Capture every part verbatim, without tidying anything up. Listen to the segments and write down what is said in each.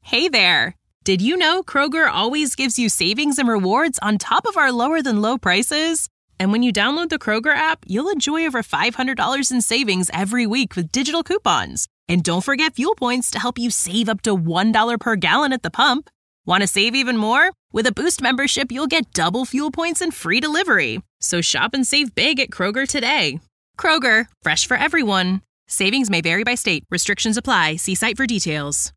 Hey there! Did you know Kroger always gives you savings and rewards on top of our lower-than-low prices? And when you download the Kroger app, you'll enjoy over five hundred dollars in savings every week with digital coupons. And don't forget fuel points to help you save up to one dollar per gallon at the pump. Want to save even more? With a Boost membership, you'll get double fuel points and free delivery. So shop and save big at Kroger today. Kroger, fresh for everyone. Savings may vary by state. Restrictions apply. See site for details.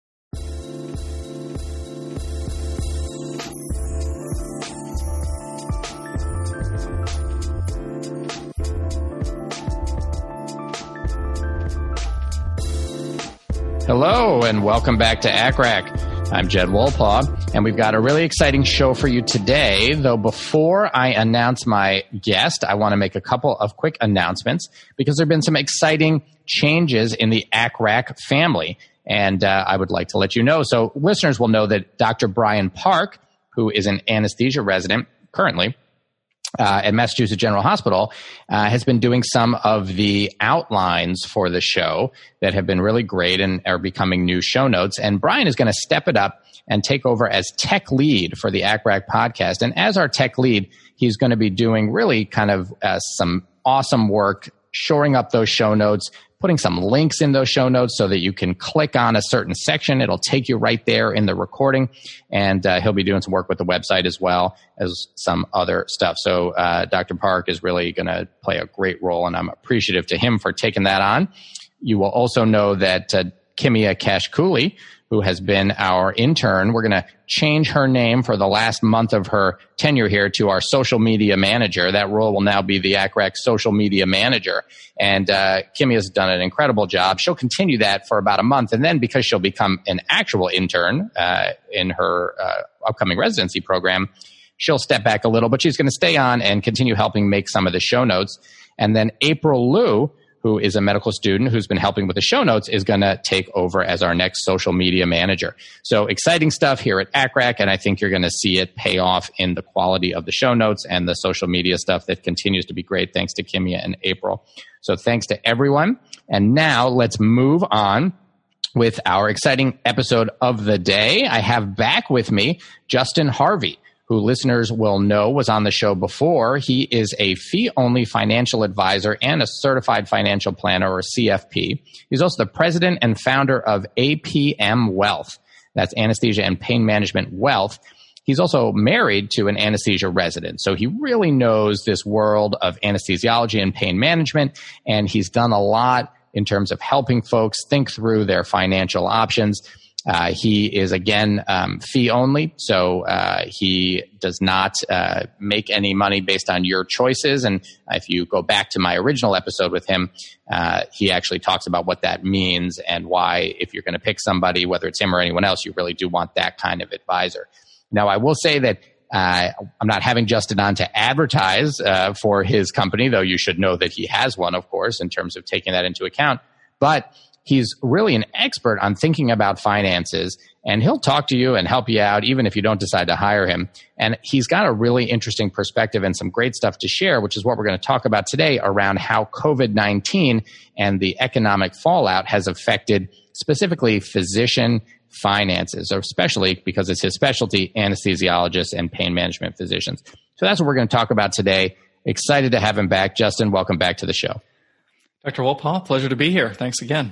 Hello, and welcome back to A C R A C. I'm Jed Wolpaw, and we've got a really exciting show for you today. Though before I announce my guest, I want to make a couple of quick announcements because there have been some exciting changes in the A C R A C family, and uh, I would like to let you know. So listeners will know that Doctor Brian Park, who is an anesthesia resident currently, Uh, at Massachusetts General Hospital, uh, has been doing some of the outlines for the show that have been really great and are becoming new show notes. And Brian is going to step it up and take over as tech lead for the A C R A C podcast. And as our tech lead, he's going to be doing really kind of uh, some awesome work, shoring up those show notes, putting some links in those show notes so that you can click on a certain section. It'll take you right there in the recording. And uh, he'll be doing some work with the website as well as some other stuff. So uh, Doctor Park is really going to play a great role, and I'm appreciative to him for taking that on. You will also know that uh, Kimia Kashkuli, who has been our intern, we're going to change her name for the last month of her tenure here to our social media manager. That role will now be the A C R A C social media manager. And uh, Kimmy has done an incredible job. She'll continue that for about a month. And then because she'll become an actual intern uh, in her uh, upcoming residency program, she'll step back a little, but she's going to stay on and continue helping make some of the show notes. And then April Liu, who is a medical student who's been helping with the show notes, is going to take over as our next social media manager. So exciting stuff here at A C R A C, and I think you're going to see it pay off in the quality of the show notes and the social media stuff that continues to be great thanks to Kimia and April. So thanks to everyone. And now let's move on with our exciting episode of the day. I have back with me Justin Harvey, who listeners will know was on the show before. He is a fee-only financial advisor and a certified financial planner, or C F P. He's also the president and founder of A P M Wealth. That's Anesthesia and Pain Management Wealth. He's also married to an anesthesia resident, so he really knows this world of anesthesiology and pain management, and he's done a lot in terms of helping folks think through their financial options. Uh, he is, again, um, fee only, so uh, he does not uh, make any money based on your choices. And if you go back to my original episode with him, uh, he actually talks about what that means and why, if you're going to pick somebody, whether it's him or anyone else, you really do want that kind of advisor. Now, I will say that uh, I'm not having Justin on to advertise uh, for his company, though you should know that he has one, of course, in terms of taking that into account. But he's really an expert on thinking about finances, and he'll talk to you and help you out even if you don't decide to hire him. And he's got a really interesting perspective and some great stuff to share, which is what we're going to talk about today around how COVID nineteen and the economic fallout has affected specifically physician finances, or especially because it's his specialty, anesthesiologists and pain management physicians. So that's what we're going to talk about today. Excited to have him back. Justin, welcome back to the show. Doctor Wolpaw, pleasure to be here. Thanks again.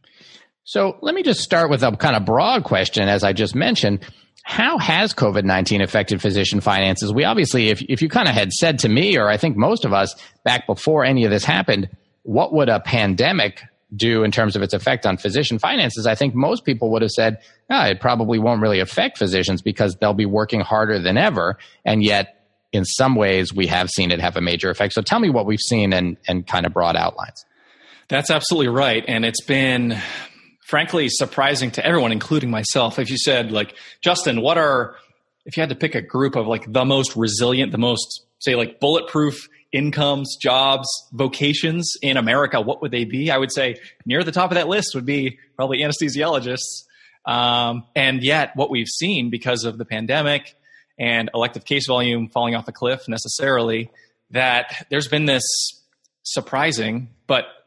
So let me just start with a kind of broad question, as I just mentioned. How has COVID nineteen affected physician finances? We obviously, if, if you kind of had said to me, or I think most of us back before any of this happened, what would a pandemic do in terms of its effect on physician finances? I think most people would have said, oh, it probably won't really affect physicians because they'll be working harder than ever. And yet, in some ways, we have seen it have a major effect. So tell me what we've seen and, and kind of broad outlines. That's absolutely right. And it's been, frankly, surprising to everyone, including myself. If you said, like, Justin, what are, if you had to pick a group of like the most resilient, the most, say, like bulletproof incomes, jobs, vocations in America, what would they be? I would say near the top of that list would be probably anesthesiologists. Um, and yet what we've seen because of the pandemic and elective case volume falling off a cliff necessarily, that there's been this surprising but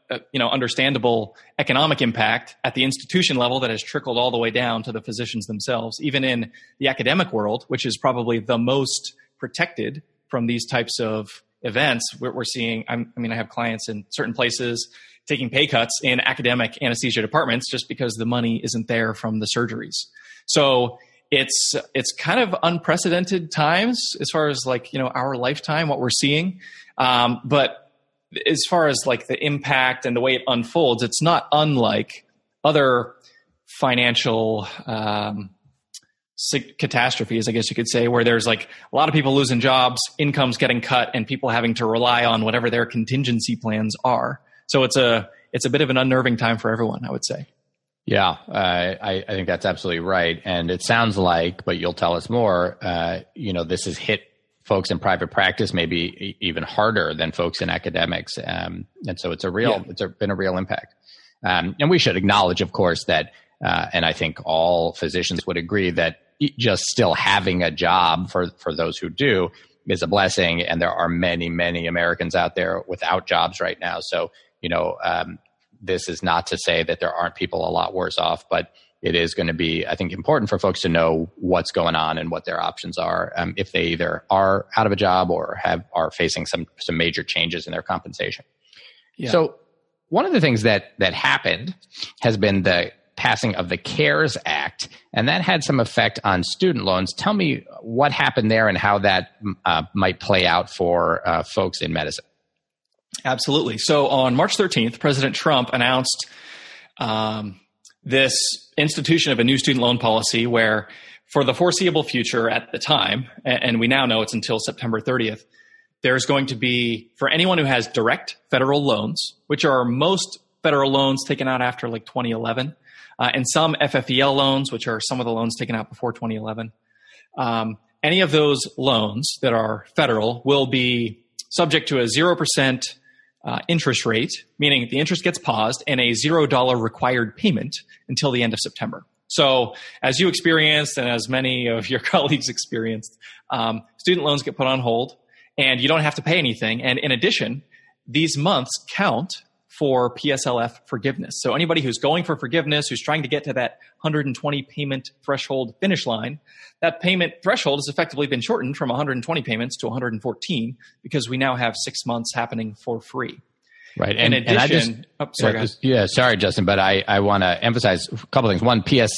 uh, you know, understandable economic impact at the institution level that has trickled all the way down to the physicians themselves, even in the academic world, which is probably the most protected from these types of events. We're, we're seeing, I'm, I mean, I have clients in certain places taking pay cuts in academic anesthesia departments just because the money isn't there from the surgeries. So it's it's kind of unprecedented times as far as like, you know, our lifetime, what we're seeing. Um, but as far as like the impact and the way it unfolds, it's not unlike other financial um, catastrophes, I guess you could say, where there's like a lot of people losing jobs, incomes getting cut, and people having to rely on whatever their contingency plans are. So it's a it's a bit of an unnerving time for everyone, I would say. Yeah, uh, I, I think that's absolutely right. And it sounds like, but you'll tell us more, uh, you know, this has hit folks in private practice maybe even harder than folks in academics. Um, and so it's a real, yeah. it's a, been a real impact. Um, and we should acknowledge, of course, that, uh, and I think all physicians would agree that just still having a job for, for those who do is a blessing. And there are many, many Americans out there without jobs right now. So, you know, um, this is not to say that there aren't people a lot worse off, but it is going to be, I think, important for folks to know what's going on and what their options are um, if they either are out of a job or have are facing some some major changes in their compensation. Yeah. So one of the things that that happened has been the passing of the CARES Act, and that had some effect on student loans. Tell me what happened there and how that uh, might play out for uh, folks in medicine. Absolutely. So on March thirteenth, President Trump announced um, this institution of a new student loan policy where for the foreseeable future at the time, and we now know it's until September thirtieth, there's going to be, for anyone who has direct federal loans, which are most federal loans taken out after like twenty eleven, uh, and some F F E L loans, which are some of the loans taken out before twenty eleven, um, any of those loans that are federal will be subject to a zero percent uh, interest rate, meaning the interest gets paused, and a zero dollar required payment until the end of September. So as you experienced and as many of your colleagues experienced, um, student loans get put on hold and you don't have to pay anything. And in addition, these months count for P S L F forgiveness. So anybody who's going for forgiveness, who's trying to get to that one hundred twenty payment threshold finish line, that payment threshold has effectively been shortened from one hundred twenty payments to one hundred fourteen because we now have six months happening for free. Right. In and, addition, and I just, oh, sorry, uh, yeah, sorry, Justin, but I, I want to emphasize a couple things. One, P S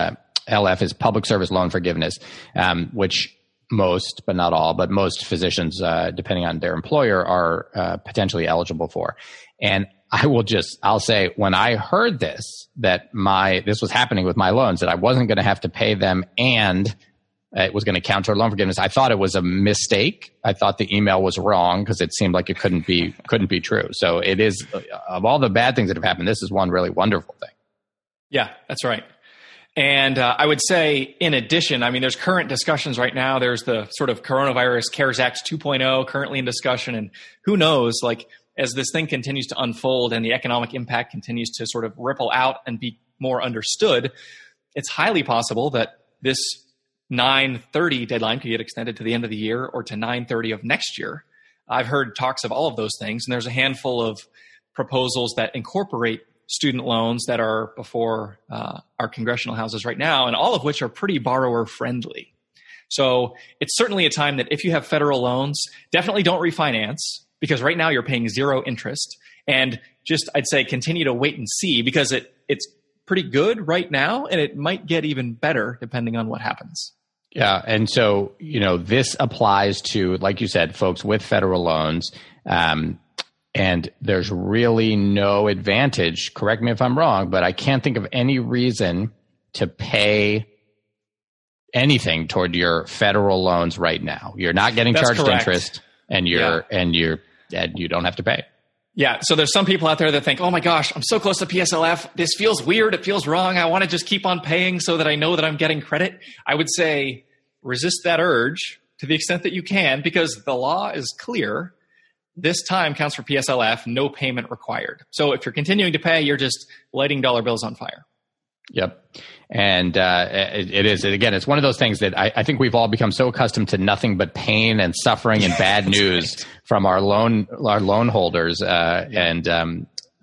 L F is public service loan forgiveness, um, which most, but not all, but most physicians, uh, depending on their employer, are uh, potentially eligible for. And I will just, I'll say, when I heard this, that my, this was happening with my loans, that I wasn't going to have to pay them and it was going to count toward loan forgiveness, I thought it was a mistake. I thought the email was wrong because it seemed like it couldn't be, couldn't be true. So it is, of all the bad things that have happened, this is one really wonderful thing. Yeah, that's right. And uh, I would say, in addition, I mean, there's current discussions right now. There's the sort of coronavirus CARES Act two point oh currently in discussion. And who knows, like, as this thing continues to unfold and the economic impact continues to sort of ripple out and be more understood, it's highly possible that this nine thirty deadline could get extended to the end of the year or to nine thirty of next year. I've heard talks of all of those things, and there's a handful of proposals that incorporate student loans that are before uh, our congressional houses right now, and all of which are pretty borrower friendly. So it's certainly a time that if you have federal loans, definitely don't refinance, because right now you're paying zero interest. And just, I'd say, continue to wait and see, because it it's pretty good right now, and it might get even better depending on what happens. Yeah. And so, you know, this applies to, like you said, folks with federal loans. Um, and there's really no advantage, correct me if I'm wrong, but I can't think of any reason to pay anything toward your federal loans right now. You're not getting That's charged correct. interest, and you're, yeah. and you're, and you don't have to pay. Yeah. So there's some people out there that think, oh my gosh, I'm so close to P S L F. This feels weird. It feels wrong. I want to just keep on paying so that I know that I'm getting credit. I would say resist that urge to the extent that you can, because the law is clear. This time counts for P S L F, no payment required. So if you're continuing to pay, you're just lighting dollar bills on fire. Yep. And uh, it, it is, again, it's one of those things that I, I think we've all become so accustomed to nothing but pain and suffering and bad news right. from our loan our loan holders. Uh, yeah. And um,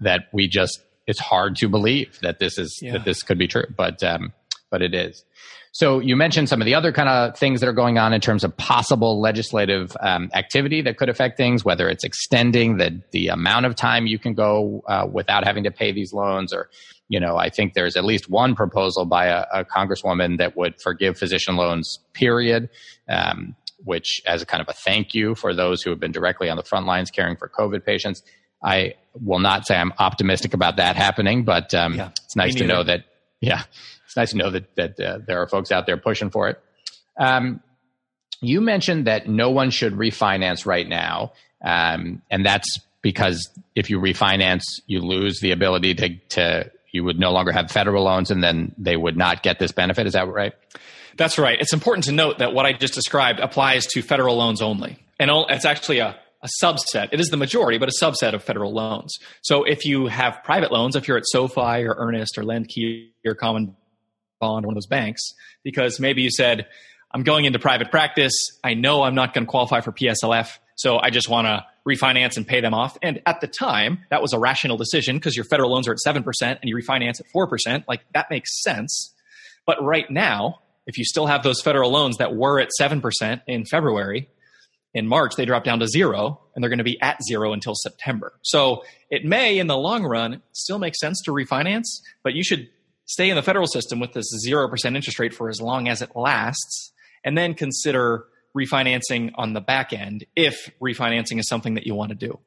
that we just, it's hard to believe that this is, yeah. that this could be true, but, um, but it is. So you mentioned some of the other kind of things that are going on in terms of possible legislative um, activity that could affect things, whether it's extending the the amount of time you can go uh, without having to pay these loans, or, you know, I think there's at least one proposal by a, a congresswoman that would forgive physician loans, period, um, which as a kind of a thank you for those who have been directly on the front lines caring for COVID patients. I will not say I'm optimistic about that happening, but um, yeah, it's nice to know that, yeah. It's nice to know that that uh, there are folks out there pushing for it. Um, you mentioned that no one should refinance right now, um, and that's because if you refinance, you lose the ability to, to you would no longer have federal loans, and then they would not get this benefit. Is that right? That's right. It's important to note that what I just described applies to federal loans only, and it's actually a a subset. It is the majority, but a subset of federal loans. So if you have private loans, if you're at SoFi or Earnest or LendKey or Common Bond, one of those banks, because maybe you said, I'm going into private practice. I know I'm not going to qualify for P S L F, so I just want to refinance and pay them off. And at the time, that was a rational decision because your federal loans are at seven percent and you refinance at four percent. Like, that makes sense. But right now, if you still have those federal loans that were at seven percent in February, in March, they drop down to zero, and they're going to be at zero until September. So it may, in the long run, still make sense to refinance, but you should stay in the federal system with this zero percent interest rate for as long as it lasts, and then consider refinancing on the back end if refinancing is something that you want to do.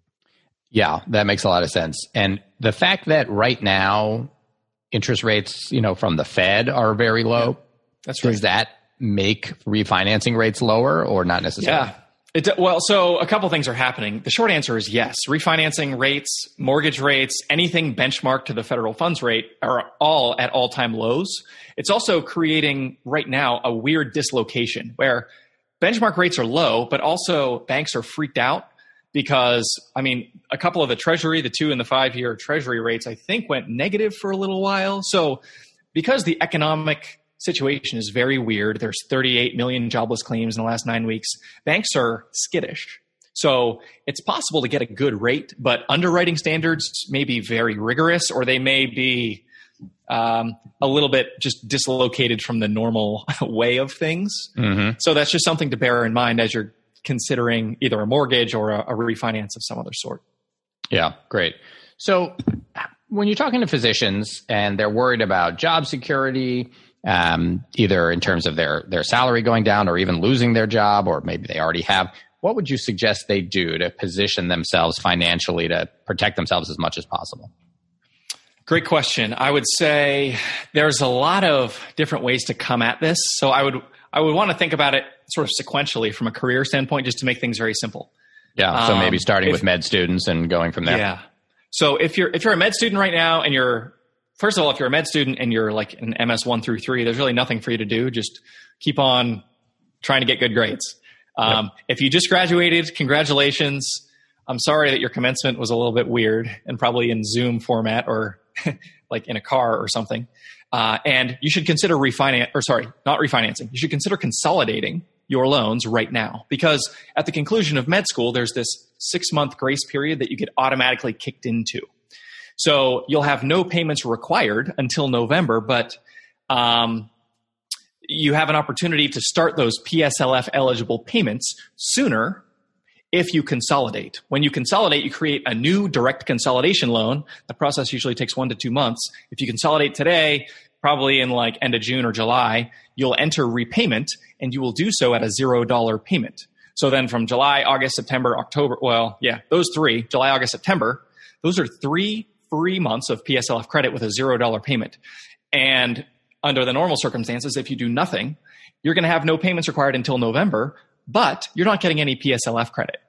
Yeah, that makes a lot of sense. And the fact that right now interest rates, you know, from the Fed are very low, yeah, that's right. Does that make refinancing rates lower or not necessarily? Yeah. It, well, so a couple things are happening. The short answer is yes. Refinancing rates, mortgage rates, anything benchmarked to the federal funds rate are all at all-time lows. It's also creating right now a weird dislocation where benchmark rates are low, but also banks are freaked out because, I mean, a couple of the Treasury, the two and the five-year Treasury rates, I think went negative for a little while. So because the economic situation is very weird. There's thirty-eight million jobless claims in the last nine weeks. Banks are skittish. So it's possible to get a good rate, but underwriting standards may be very rigorous, or they may be um, a little bit just dislocated from the normal way of things. Mm-hmm. So that's just something to bear in mind as you're considering either a mortgage or a, a refinance of some other sort. Yeah, great. So when you're talking to physicians and they're worried about job security, um, either in terms of their, their salary going down or even losing their job, or maybe they already have, what would you suggest they do to position themselves financially to protect themselves as much as possible? Great question. I would say there's a lot of different ways to come at this. So I would, I would want to think about it sort of sequentially from a career standpoint, just to make things very simple. Yeah. So um, maybe starting if, with med students and going from there. Yeah. So if you're, if you're a med student right now and you're, first of all, if you're a med student and you're like an M S one through three, there's really nothing for you to do. Just keep on trying to get good grades. Um, yep. If you just graduated, congratulations. I'm sorry that your commencement was a little bit weird and probably in Zoom format or like in a car or something. Uh, and you should consider refinance, or sorry, not refinancing. You should consider consolidating your loans right now, because at the conclusion of med school, there's this six month grace period that you get automatically kicked into. So you'll have no payments required until November, but um, you have an opportunity to start those P S L F eligible payments sooner if you consolidate. When you consolidate, you create a new direct consolidation loan. The process usually takes one to two months. If you consolidate today, probably in like end of June or July, you'll enter repayment and you will do so at a zero dollar payment. So then from July, August, September, October, well, yeah, those three, July, August, September, those are three free months of P S L F credit with a zero dollar payment. And under the normal circumstances, if you do nothing, you're going to have no payments required until November, but you're not getting any P S L F credit.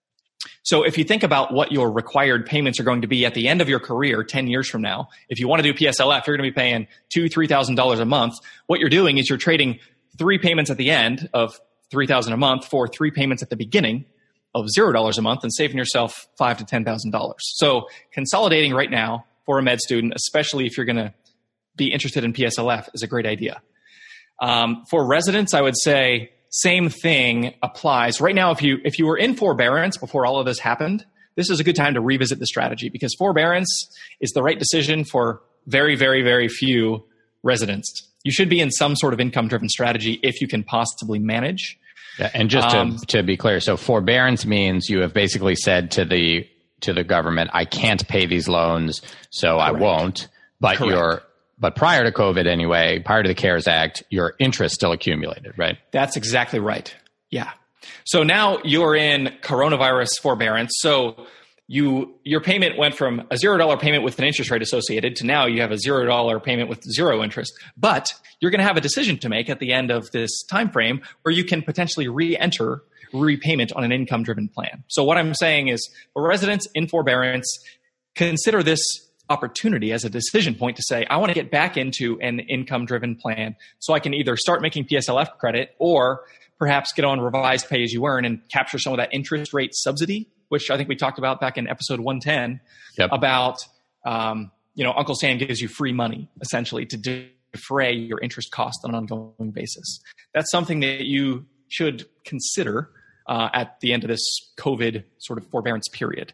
So if you think about what your required payments are going to be at the end of your career ten years from now, if you want to do P S L F, you're going to be paying two thousand dollars, three thousand dollars a month. What you're doing is you're trading three payments at the end of three thousand dollars a month for three payments at the beginning of zero dollars a month and saving yourself five thousand to ten thousand dollars. So consolidating right now for a med student, especially if you're going to be interested in P S L F, is a great idea. Um, for residents, I would say same thing applies. Right now, if you if you were in forbearance before all of this happened, this is a good time to revisit the strategy, because forbearance is the right decision for very, very, very few residents. You should be in some sort of income-driven strategy if you can possibly manage. Yeah, and just to, um, to be clear, so forbearance means you have basically said to the to the government, I can't pay these loans, so correct. I won't. But Correct. you're but prior to COVID anyway, prior to the CARES Act, your interest still accumulated, right? That's exactly right. Yeah. So now you're in coronavirus forbearance. So you your payment went from a zero dollar payment with an interest rate associated to now you have a zero dollar payment with zero interest. But you're going to have a decision to make at the end of this time frame where you can potentially re-enter repayment on an income-driven plan. So what I'm saying is, for residents in forbearance, consider this opportunity as a decision point to say, I want to get back into an income-driven plan so I can either start making P S L F credit or perhaps get on revised pay as you earn and capture some of that interest rate subsidy, which I think we talked about back in episode one ten yep. about, um, you know, Uncle Sam gives you free money essentially to defray your interest cost on an ongoing basis. That's something that you should consider uh, at the end of this COVID sort of forbearance period.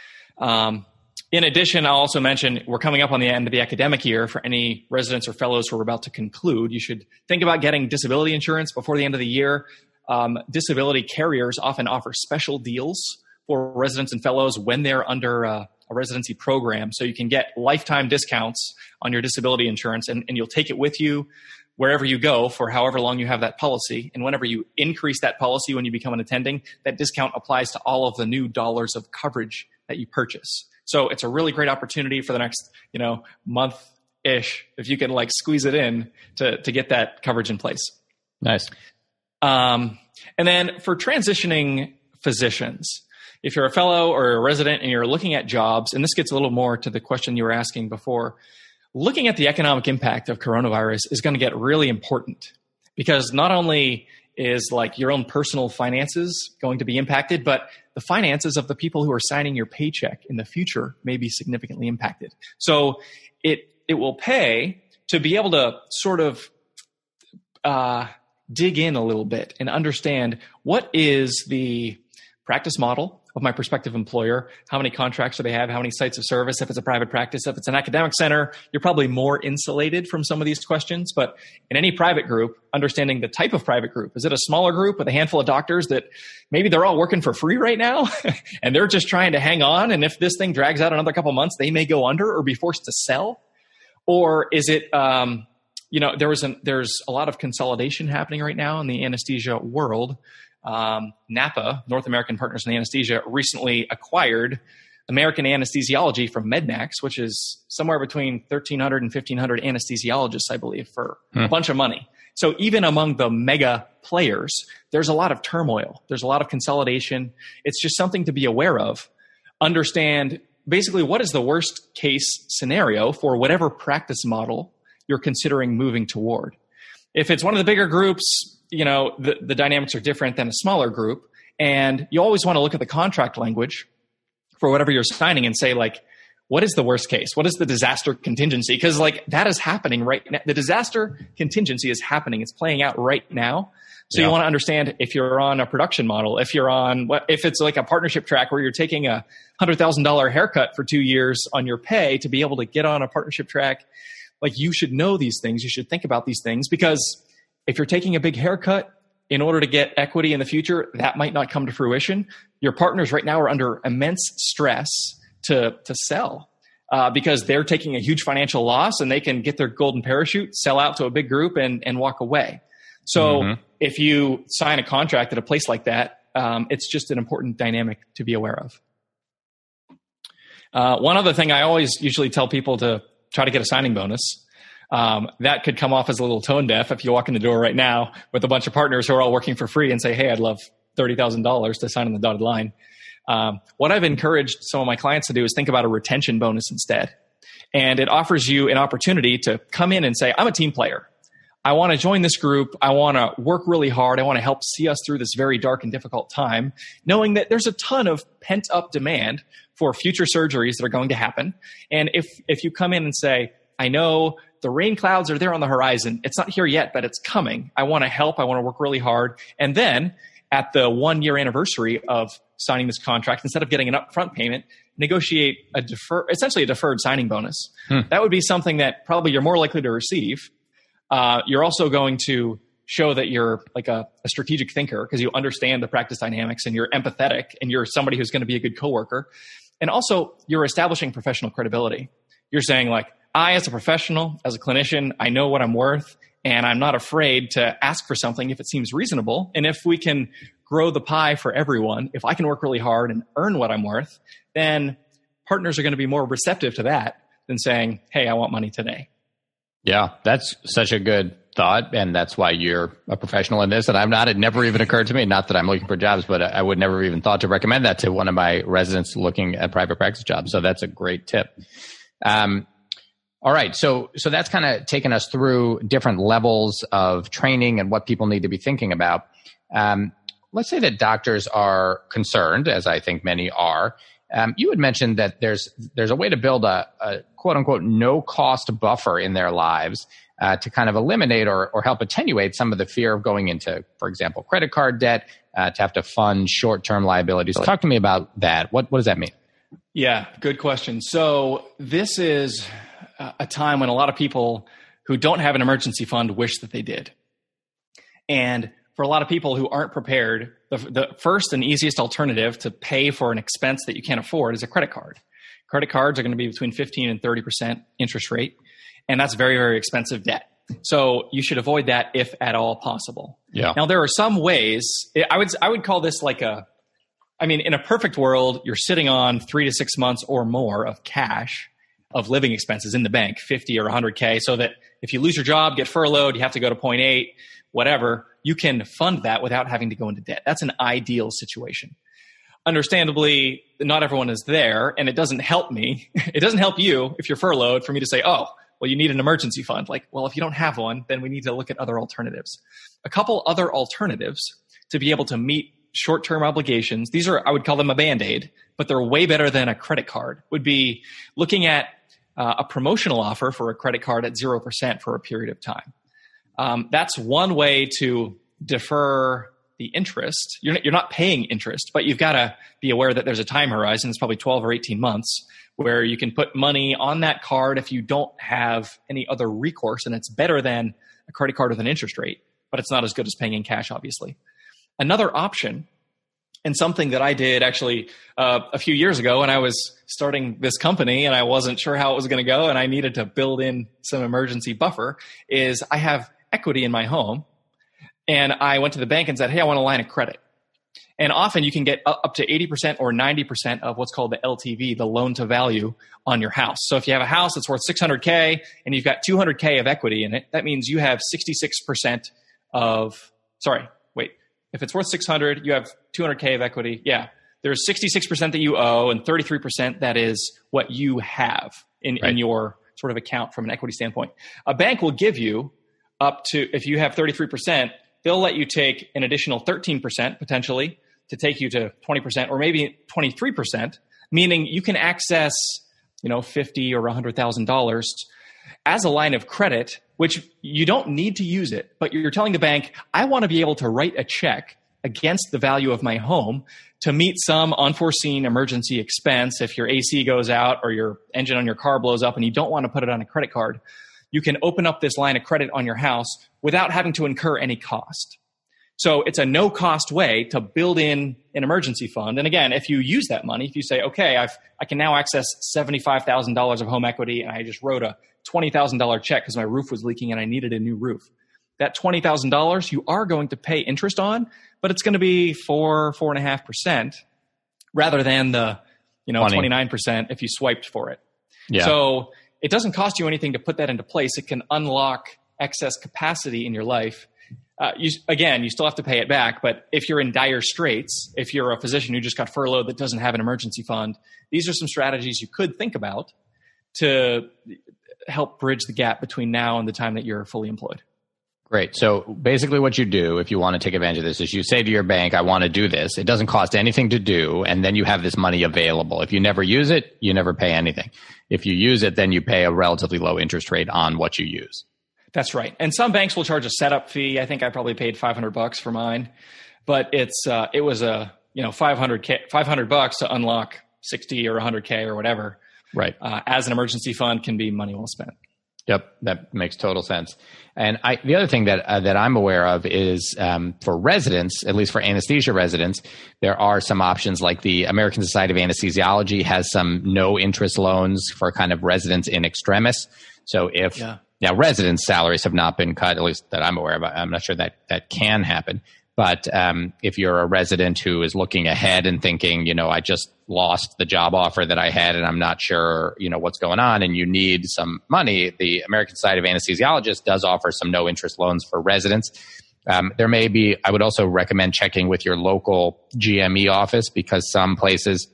Um, in addition, I'll also mention we're coming up on the end of the academic year. For any residents or fellows who are about to conclude, you should think about getting disability insurance before the end of the year. Um, disability carriers often offer special deals for residents and fellows when they're under uh, a residency program. So you can get lifetime discounts on your disability insurance, and, and you'll take it with you wherever you go for however long you have that policy. And whenever you increase that policy when you become an attending, that discount applies to all of the new dollars of coverage that you purchase. So it's a really great opportunity for the next, you know, month-ish, if you can like squeeze it in to, to get that coverage in place. Nice. Um, and then for transitioning physicians, if you're a fellow or a resident and you're looking at jobs, and this gets a little more to the question you were asking before, looking at the economic impact of coronavirus is going to get really important, because not only is like your own personal finances going to be impacted, but the finances of the people who are signing your paycheck in the future may be significantly impacted. So it it will pay to be able to sort of uh, dig in a little bit and understand what is the practice model of my prospective employer, how many contracts do they have, how many sites of service, if it's a private practice, if it's an academic center, you're probably more insulated from some of these questions. But in any private group, understanding the type of private group, is it a smaller group with a handful of doctors that maybe they're all working for free right now and they're just trying to hang on, and if this thing drags out another couple months, they may go under or be forced to sell? Or is it, um, you know, there was an, there's a lot of consolidation happening right now in the anesthesia world. Um, NAPA, North American Partners in Anesthesia, recently acquired American Anesthesiology from Mednax, which is somewhere between thirteen hundred and fifteen hundred anesthesiologists, I believe, for hmm. a bunch of money. So even among the mega players, there's a lot of turmoil. There's a lot of consolidation. It's just something to be aware of. Understand basically what is the worst case scenario for whatever practice model you're considering moving toward. If it's one of the bigger groups, you know, the, the dynamics are different than a smaller group. And you always want to look at the contract language for whatever you're signing and say, like, what is the worst case? What is the disaster contingency? Because, like, that is happening right now. The disaster contingency is happening. It's playing out right now. So yeah. You want to understand if you're on a production model, if you're on, what if it's like a partnership track where you're taking a one hundred thousand dollars haircut for two years on your pay to be able to get on a partnership track. Like, you should know these things. You should think about these things, because if you're taking a big haircut in order to get equity in the future, that might not come to fruition. Your partners right now are under immense stress to, to sell uh, because they're taking a huge financial loss, and they can get their golden parachute, sell out to a big group, and, and walk away. So mm-hmm. if you sign a contract at a place like that, um, it's just an important dynamic to be aware of. Uh, one other thing I always usually tell people to try to get a signing bonus. Um, that could come off as a little tone deaf if you walk in the door right now with a bunch of partners who are all working for free and say, hey, I'd love thirty thousand dollars to sign on the dotted line. Um, what I've encouraged some of my clients to do is think about a retention bonus instead. And it offers you an opportunity to come in and say, I'm a team player. I want to join this group. I want to work really hard. I want to help see us through this very dark and difficult time, knowing that there's a ton of pent up demand for future surgeries that are going to happen. And if, if you come in and say, I know the rain clouds are there on the horizon. It's not here yet, but it's coming. I want to help. I want to work really hard. And then at the one year anniversary of signing this contract, instead of getting an upfront payment, negotiate a defer, essentially a deferred signing bonus. Hmm. That would be something that probably you're more likely to receive. Uh, you're also going to show that you're like a, a strategic thinker because you understand the practice dynamics and you're empathetic and you're somebody who's going to be a good coworker. And also you're establishing professional credibility. You're saying like, I, as a professional, as a clinician, I know what I'm worth and I'm not afraid to ask for something if it seems reasonable. And if we can grow the pie for everyone, if I can work really hard and earn what I'm worth, then partners are going to be more receptive to that than saying, hey, I want money today. Yeah, that's such a good thought. And that's why you're a professional in this. And I'm not, it never even occurred to me, not that I'm looking for jobs, but I would never even thought to recommend that to one of my residents looking at private practice jobs. So that's a great tip. Um, all right. So, so that's kind of taken us through different levels of training and what people need to be thinking about. Um, let's say that doctors are concerned, as I think many are. Um, you had mentioned that there's there's a way to build a, a quote unquote no cost buffer in their lives uh, to kind of eliminate or or help attenuate some of the fear of going into, for example, credit card debt, uh, to have to fund short term liabilities. Talk to me about that. What what does that mean? Yeah, good question. So this is a time when a lot of people who don't have an emergency fund wish that they did, and for a lot of people who aren't prepared, the, the first and easiest alternative to pay for an expense that you can't afford is a credit card. Credit cards are going to be between fifteen and thirty percent interest rate, and that's very, very expensive debt. So you should avoid that if at all possible. Yeah. Now, there are some ways, I would I would call this like a, I mean, in a perfect world, you're sitting on three to six months or more of cash of living expenses in the bank, fifty or one hundred K, so that if you lose your job, get furloughed, you have to go to point eight, whatever, you can fund that without having to go into debt. That's an ideal situation. Understandably, not everyone is there, and it doesn't help me. It doesn't help you if you're furloughed for me to say, oh, well, you need an emergency fund. Like, well, if you don't have one, then we need to look at other alternatives. A couple other alternatives to be able to meet short-term obligations, these are, I would call them a Band-Aid, but they're way better than a credit card, would be looking at uh, a promotional offer for a credit card at zero percent for a period of time. Um, that's one way to defer the interest. You're not, you're not paying interest, but you've got to be aware that there's a time horizon. It's probably twelve or eighteen months where you can put money on that card if you don't have any other recourse. And it's better than a credit card with an interest rate, but it's not as good as paying in cash, obviously. Another option, and something that I did actually uh, a few years ago when I was starting this company and I wasn't sure how it was going to go and I needed to build in some emergency buffer, is I have equity in my home. And I went to the bank and said, hey, I want a line of credit. And often you can get up to eighty percent or ninety percent of what's called the L T V, the loan to value on your house. So if you have a house that's worth six hundred K and you've got two hundred K of equity in it, that means you have sixty-six percent of, sorry, wait, if it's worth six hundred, you have two hundred K of equity. Yeah, there's sixty-six percent that you owe and thirty-three percent that is what you have in, right. in your sort of account from an equity standpoint. A bank will give you up to, if you have thirty-three percent, they'll let you take an additional thirteen percent potentially to take you to twenty percent or maybe twenty-three percent, meaning you can access, you know, fifty or one hundred thousand dollars as a line of credit, which you don't need to use it, but you're telling the bank, I want to be able to write a check against the value of my home to meet some unforeseen emergency expense. If your A C goes out or your engine on your car blows up and you don't want to put it on a credit card, you can open up this line of credit on your house without having to incur any cost. So it's a no-cost way to build in an emergency fund. And again, if you use that money, if you say, okay, I've, I can now access seventy-five thousand dollars of home equity and I just wrote a twenty thousand dollars check because my roof was leaking and I needed a new roof. That twenty thousand dollars you are going to pay interest on, but it's going to be four, four and a half percent rather than the, you know, twenty. twenty-nine percent if you swiped for it. Yeah. So it doesn't cost you anything to put that into place. It can unlock excess capacity in your life. Uh, you, again, you still have to pay it back, but if you're in dire straits, if you're a physician who just got furloughed that doesn't have an emergency fund, these are some strategies you could think about to help bridge the gap between now and the time that you're fully employed. Great. So basically what you do if you want to take advantage of this is you say to your bank, I want to do this. It doesn't cost anything to do, and then you have this money available. If you never use it, you never pay anything. If you use it, then you pay a relatively low interest rate on what you use. That's right. And some banks will charge a setup fee. I think I probably paid five hundred bucks for mine, but it's uh, it was a you know, five hundred K, five hundred bucks to unlock sixty or one hundred K or whatever. Right. Uh, as an emergency fund can be money well spent. Yep, that makes total sense. And I, the other thing that uh, that I'm aware of is um, for residents, at least for anesthesia residents, there are some options like the American Society of Anesthesiology has some no interest loans for kind of residents in extremis. So if yeah. now residents' salaries have not been cut, at least that I'm aware of, I'm not sure that that can happen. But um, if you're a resident who is looking ahead and thinking, you know, I just lost the job offer that I had and I'm not sure, you know, what's going on and you need some money, the American Society of Anesthesiologists does offer some no interest loans for residents. Um, there may be, I would also recommend checking with your local G M E office because some places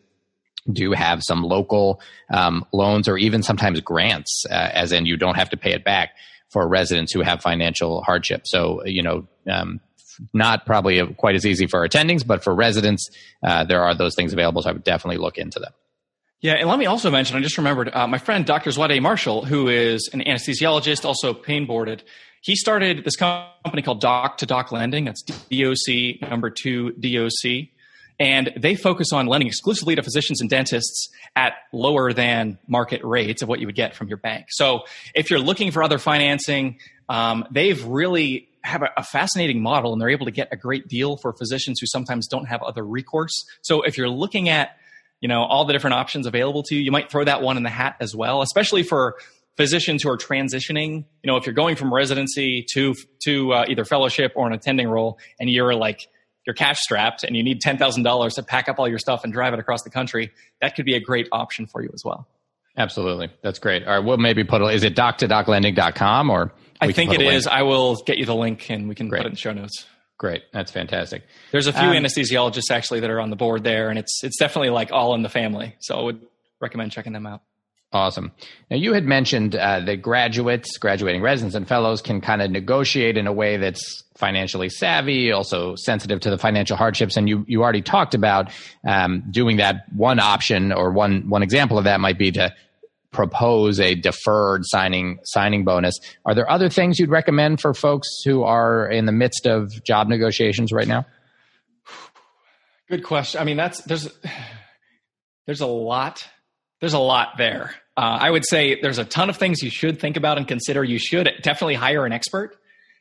do have some local um, loans or even sometimes grants, uh, as in you don't have to pay it back for residents who have financial hardship. So, you know, um, not probably quite as easy for attendings, but for residents, uh, there are those things available. So I would definitely look into them. Yeah, and let me also mention, I just remembered, uh, my friend Doctor Zwade Marshall, who is an anesthesiologist, also pain boarded, he started this company called Doc to Doc Lending. That's D O C number two D O C. And they focus on lending exclusively to physicians and dentists at lower than market rates of what you would get from your bank. So if you're looking for other financing, um, they've really have a, a fascinating model, and they're able to get a great deal for physicians who sometimes don't have other recourse. So if you're looking at, you know, all the different options available to you, you might throw that one in the hat as well, especially for physicians who are transitioning. You know, if you're going from residency to to uh, either fellowship or an attending role, and you're like, you're cash strapped and you need ten thousand dollars to pack up all your stuff and drive it across the country, that could be a great option for you as well. Absolutely. That's great. All right. We'll maybe put, is it doc to doc lending dot com or? I think it is. I will get you the link and we can Great. put it in the show notes. Great. That's fantastic. There's a few um, anesthesiologists actually that are on the board there, and it's it's definitely like all in the family. So I would recommend checking them out. Awesome. Now, you had mentioned uh, that graduates, graduating residents and fellows can kind of negotiate in a way that's financially savvy, also sensitive to the financial hardships. And you, you already talked about um, doing that. One option or one one example of that might be to propose a deferred signing signing bonus. Are there other things you'd recommend for folks who are in the midst of job negotiations right now? Good question. I mean, that's there's there's a lot there's a lot there. Uh, I would say there's a ton of things you should think about and consider. You should definitely hire an expert.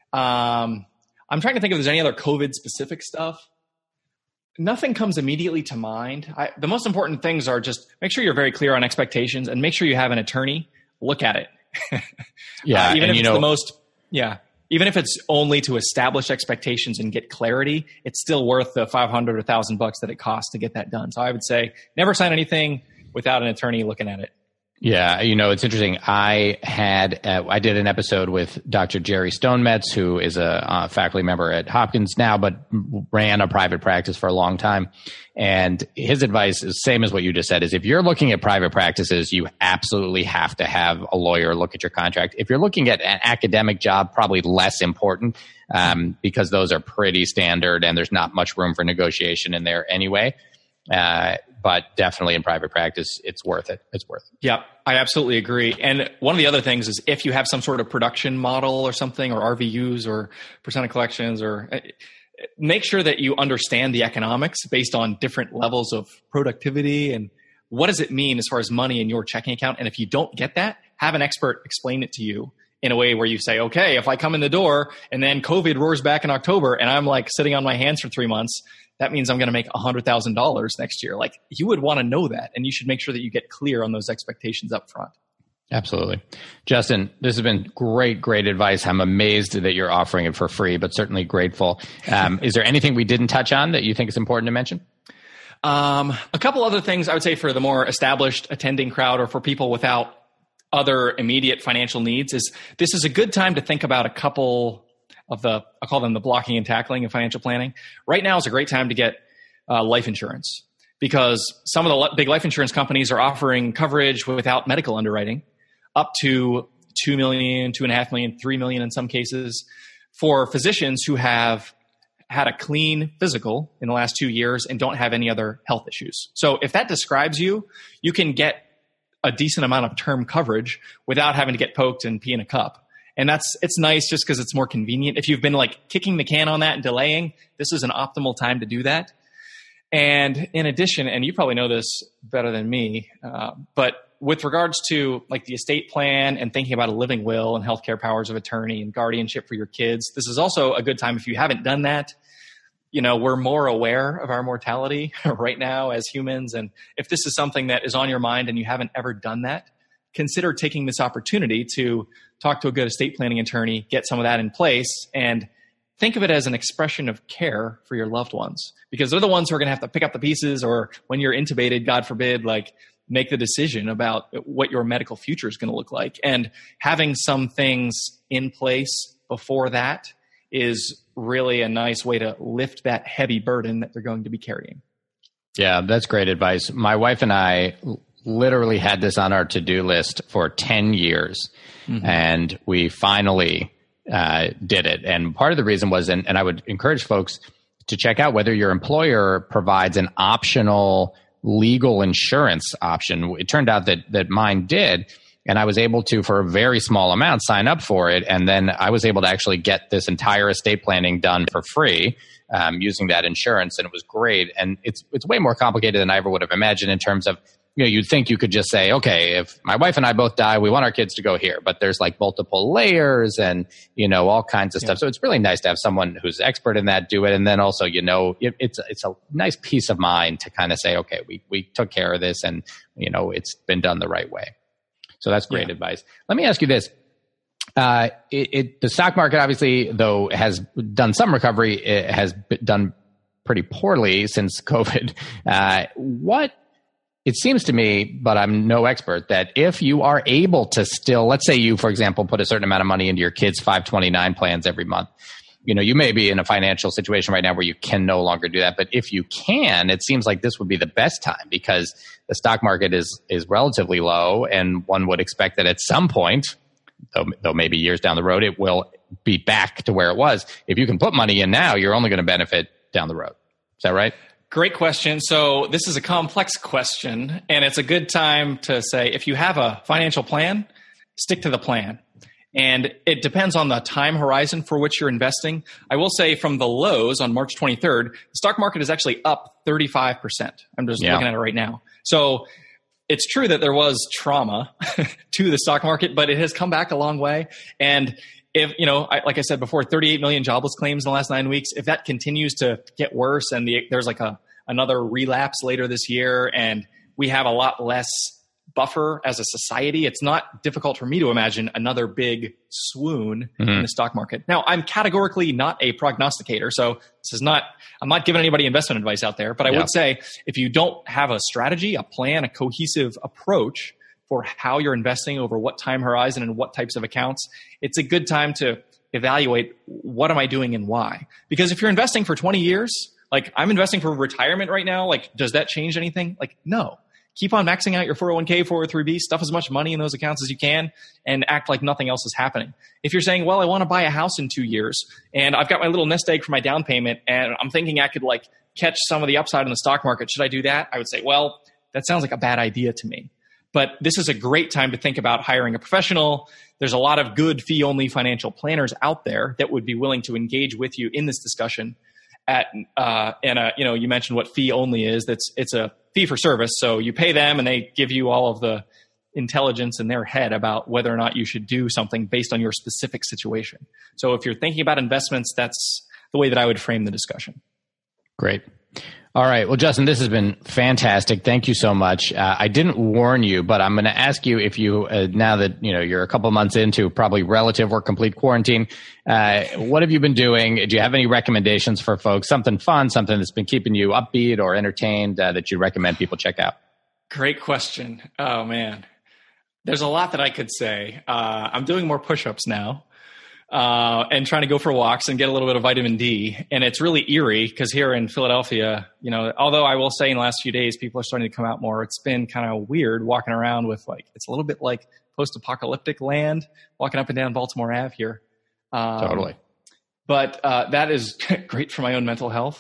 Um, I'm trying to think if there's any other COVID specific stuff. Nothing comes immediately to mind. I, the most important things are just make sure you're very clear on expectations and make sure you have an attorney look at it. yeah. uh, even if you it's know, the most, yeah. Even if it's only to establish expectations and get clarity, it's still worth the five hundred or one thousand bucks that it costs to get that done. So I would say never sign anything without an attorney looking at it. Yeah, you know, it's interesting. I had, uh, I did an episode with Doctor Jerry Stonemetz, who is a uh, faculty member at Hopkins now, but ran a private practice for a long time. And his advice is same as what you just said, is if you're looking at private practices, you absolutely have to have a lawyer look at your contract. If you're looking at an academic job, probably less important, um, because those are pretty standard and there's not much room for negotiation in there anyway. Uh, but definitely in private practice, it's worth it. It's worth it. Yeah, I absolutely agree. And one of the other things is if you have some sort of production model or something, or R V Us or percent of collections, or make sure that you understand the economics based on different levels of productivity and what does it mean as far as money in your checking account. And if you don't get that, have an expert explain it to you in a way where you say, okay, if I come in the door and then COVID roars back in October and I'm like sitting on my hands for three months, that means I'm going to make one hundred thousand dollars next year. Like, you would want to know that, and you should make sure that you get clear on those expectations up front. Absolutely. Justin, this has been great, great advice. I'm amazed that you're offering it for free, but certainly grateful. Um, is there anything we didn't touch on that you think is important to mention? Um, a couple other things I would say for the more established attending crowd or for people without other immediate financial needs is this is a good time to think about a couple of the, I'll call them the blocking and tackling of financial planning. Right now is a great time to get uh, life insurance because some of the le- big life insurance companies are offering coverage without medical underwriting up to two million, two and a half million, three million in some cases for physicians who have had a clean physical in the last two years and don't have any other health issues. So if that describes you, you can get a decent amount of term coverage without having to get poked and pee in a cup. And that's, it's nice just because it's more convenient. If you've been like kicking the can on that and delaying, this is an optimal time to do that. And in addition, and you probably know this better than me, uh, but with regards to like the estate plan and thinking about a living will and healthcare powers of attorney and guardianship for your kids, this is also a good time if you haven't done that. You know, we're more aware of our mortality right now as humans. And if this is something that is on your mind and you haven't ever done that, consider taking this opportunity to talk to a good estate planning attorney, get some of that in place, and think of it as an expression of care for your loved ones, because they're the ones who are going to have to pick up the pieces, or when you're intubated, God forbid, like make the decision about what your medical future is going to look like. And having some things in place before that is really a nice way to lift that heavy burden that they're going to be carrying. Yeah, that's great advice. My wife and I literally had this on our to-do list for ten years, mm-hmm. and we finally uh, did it. And part of the reason was, and, and I would encourage folks to check out whether your employer provides an optional legal insurance option. It turned out that that mine did. And I was able to, for a very small amount, sign up for it. And then I was able to actually get this entire estate planning done for free um, using that insurance. And it was great. And it's it's way more complicated than I ever would have imagined in terms of, you know, you'd think you could just say, okay, if my wife and I both die, we want our kids to go here. But there's like multiple layers and, you know, all kinds of yeah. stuff. So it's really nice to have someone who's expert in that do it. And then also, you know, it, it's it's a nice peace of mind to kind of say, okay, we we took care of this and, you know, it's been done the right way. So that's great yeah. advice. Let me ask you this. Uh, it, it, the stock market, obviously, though, has done some recovery. It has done pretty poorly since COVID. Uh, what it seems to me, but I'm no expert, that if you are able to still, let's say you, for example, put a certain amount of money into your kids' five twenty-nine plans every month. You know, you may be in a financial situation right now where you can no longer do that. But if you can, it seems like this would be the best time because the stock market is is relatively low, and one would expect that at some point, though, though maybe years down the road, it will be back to where it was. If you can put money in now, you're only going to benefit down the road. Is that right? Great question. So this is a complex question, and it's a good time to say if you have a financial plan, stick to the plan. And it depends on the time horizon for which you're investing. I will say from the lows on March twenty-third, the stock market is actually up thirty-five percent. I'm just yeah. looking at it right now. So it's true that there was trauma to the stock market, but it has come back a long way. And if, you know, I, like I said before, thirty-eight million jobless claims in the last nine weeks, if that continues to get worse and the, there's like a another relapse later this year and we have a lot less buffer as a society, it's not difficult for me to imagine another big swoon mm-hmm. in the stock market. Now, I'm categorically not a prognosticator, so this is not, I'm not giving anybody investment advice out there, but I yeah. would say if you don't have a strategy, a plan, a cohesive approach for how you're investing over what time horizon and what types of accounts, it's a good time to evaluate what am I doing and why. Because if you're investing for twenty years, like I'm investing for retirement right now, like does that change anything? Like, no. Keep on maxing out your four oh one k, four oh three b, stuff as much money in those accounts as you can, and act like nothing else is happening. If you're saying, well, I want to buy a house in two years, and I've got my little nest egg for my down payment, and I'm thinking I could like catch some of the upside in the stock market, should I do that? I would say, well, that sounds like a bad idea to me. But this is a great time to think about hiring a professional. There's a lot of good fee-only financial planners out there that would be willing to engage with you in this discussion. At uh, and uh, you know, you mentioned what fee only is. That's it's a fee for service. So you pay them, and they give you all of the intelligence in their head about whether or not you should do something based on your specific situation. So if you're thinking about investments, that's the way that I would frame the discussion. Great. All right. Well, Justin, this has been fantastic. Thank you so much. Uh, I didn't warn you, but I'm going to ask you if you, uh, now that you know you're a couple months into probably relative or complete quarantine, uh, what have you been doing? Do you have any recommendations for folks? Something fun, something that's been keeping you upbeat or entertained uh, that you recommend people check out? Great question. Oh man, there's a lot that I could say. Uh, I'm doing more push-ups now. Uh, and trying to go for walks and get a little bit of vitamin D. And it's really eerie because here in Philadelphia, you know, although I will say in the last few days, people are starting to come out more, it's been kind of weird walking around with like, it's a little bit like post-apocalyptic land, walking up and down Baltimore Avenue here. Um, totally. But uh, that is great for my own mental health.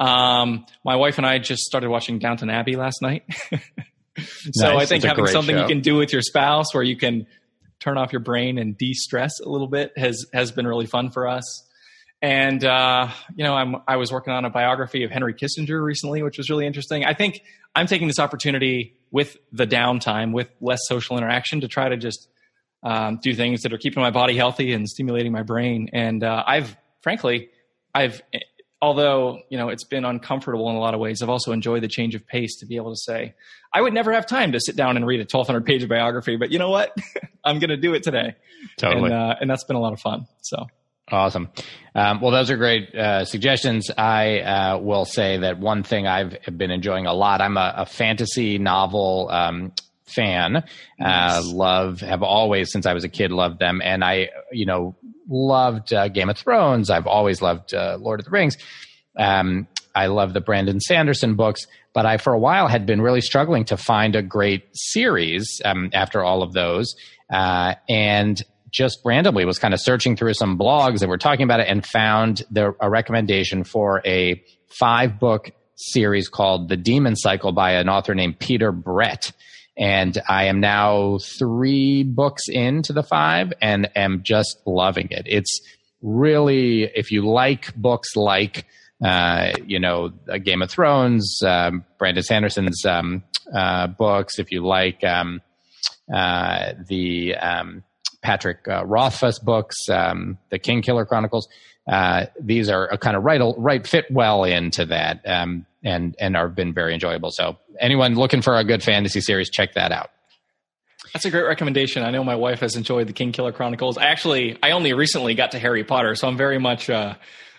Um, my wife and I just started watching Downton Abbey last night. so nice. I think having something show. you can do with your spouse where you can turn off your brain and de-stress a little bit has has been really fun for us. And, uh, you know, I'm, I was working on a biography of Henry Kissinger recently, which was really interesting. I think I'm taking this opportunity with the downtime, with less social interaction, to try to just um, do things that are keeping my body healthy and stimulating my brain. And uh, I've, frankly, I've, although, you know, it's been uncomfortable in a lot of ways, I've also enjoyed the change of pace to be able to say, I would never have time to sit down and read a twelve hundred page biography, but you know what? I'm going to do it today. Totally. And, uh, and that's been a lot of fun. So. Awesome. Um, well, those are great uh, suggestions. I uh, will say that one thing I've been enjoying a lot, I'm a, a fantasy novel um, fan. Nice. Uh, love, have always, since I was a kid, loved them. And I, you know, loved uh, Game of Thrones. I've always loved uh, Lord of the Rings. Um, I love the Brandon Sanderson books. But I, for a while, had been really struggling to find a great series um, after all of those. Uh, and just randomly was kind of searching through some blogs that were talking about it and found the, a recommendation for a five book series called The Demon Cycle by an author named Peter Brett. And I am now three books into the five and am just loving it. It's really, if you like books like, uh, you know, Game of Thrones, um, Brandon Sanderson's um, uh, books, if you like um, uh, the... Um, Patrick uh, Rothfuss books, um, the Kingkiller Chronicles. Uh, these are a kind of right, right fit well into that, um, and and have been very enjoyable. So anyone looking for a good fantasy series, check that out. That's a great recommendation. I know my wife has enjoyed the Kingkiller Chronicles. Actually, I only recently got to Harry Potter, so I'm very much uh,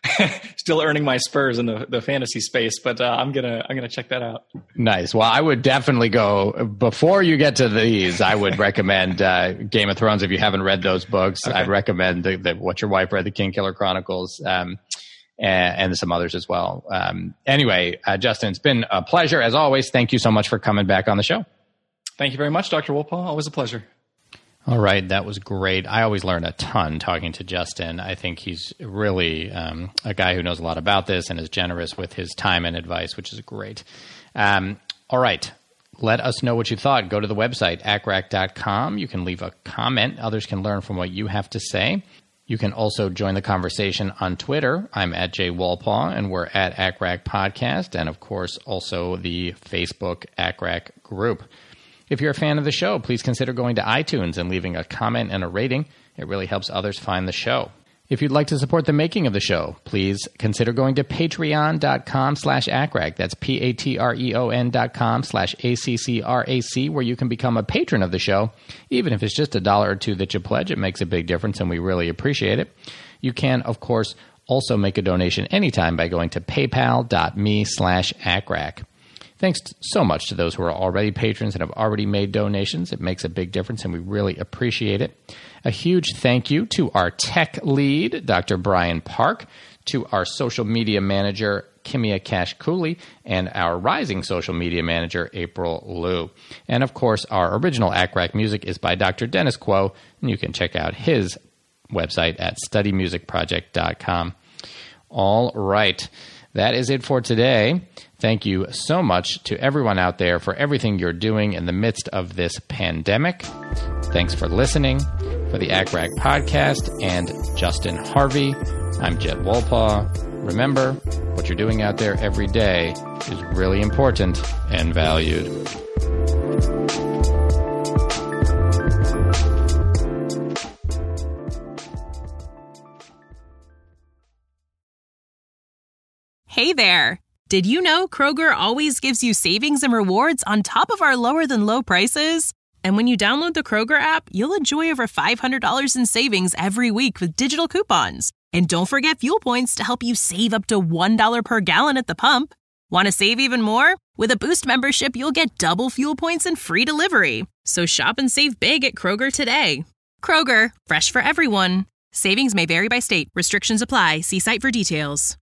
still earning my spurs in the, the fantasy space. But uh, I'm gonna I'm gonna check that out. Nice. Well, I would definitely go before you get to these. I would recommend uh, Game of Thrones if you haven't read those books. Okay. I'd recommend the, the, what your wife read, the Kingkiller Chronicles, um, and, and some others as well. Um, anyway, uh, Justin, it's been a pleasure as always. Thank you so much for coming back on the show. Thank you very much, Doctor Wolpaw. Always a pleasure. All right. That was great. I always learn a ton talking to Justin. I think he's really um, a guy who knows a lot about this and is generous with his time and advice, which is great. Um, all right. Let us know what you thought. Go to the website, A C R A C dot com. You can leave a comment. Others can learn from what you have to say. You can also join the conversation on Twitter. I'm at Jay Wolpaw, and we're at A C R A C Podcast, and, of course, also the Facebook A C R A C group. If you're a fan of the show, please consider going to iTunes and leaving a comment and a rating. It really helps others find the show. If you'd like to support the making of the show, please consider going to patreon.com slash ACRAC. That's P-A-T-R-E-O-N dot com slash A-C-C-R-A-C, where you can become a patron of the show. Even if it's just a dollar or two that you pledge, it makes a big difference, and we really appreciate it. You can, of course, also make a donation anytime by going to paypal.me slash ACRAC. Thanks so much to those who are already patrons and have already made donations. It makes a big difference, and we really appreciate it. A huge thank you to our tech lead, Doctor Brian Park, to our social media manager, Kimia Cash-Cooley, and our rising social media manager, April Liu. And, of course, our original A C R A C music is by Doctor Dennis Quo, and you can check out his website at study music project dot com. All right. That is it for today. Thank you so much to everyone out there for everything you're doing in the midst of this pandemic. Thanks for listening. For the A C R A C podcast and Justin Harvey, I'm Jed Wolpaw. Remember, what you're doing out there every day is really important and valued. Hey there! Did you know Kroger always gives you savings and rewards on top of our lower-than-low prices? And when you download the Kroger app, you'll enjoy over five hundred dollars in savings every week with digital coupons. And don't forget fuel points to help you save up to one dollar per gallon at the pump. Want to save even more? With a Boost membership, you'll get double fuel points and free delivery. So shop and save big at Kroger today. Kroger, fresh for everyone. Savings may vary by state. Restrictions apply. See site for details.